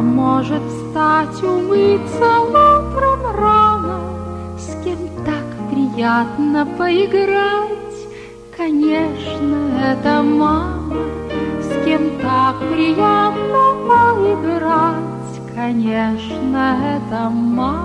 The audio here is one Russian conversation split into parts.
поможет встать, умыться утром рано, с кем так приятно поиграть? Конечно, это мама. С кем так приятно поиграть? Конечно, это мама.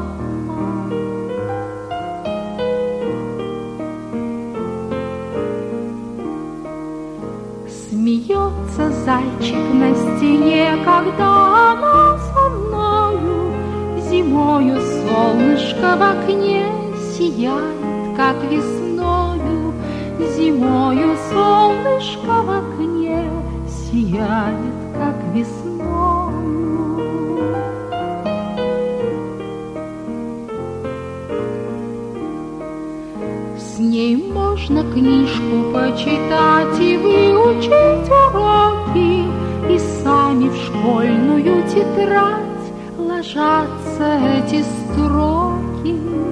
Смеется зайчик на стене, когда она со мною. Зимою солнышко в окне сияет, как весною. Зимою солнышко в окне сияет, как весною. С ней можно книжку почитать и выучить уроки, и сами в школьную тетрадь ложатся эти строки.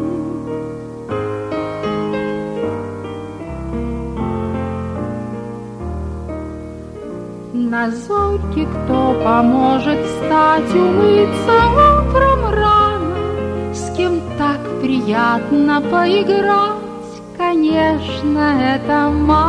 На зорьке кто поможет встать, умыться утром рано, с кем так приятно поиграть? Конечно, это мама.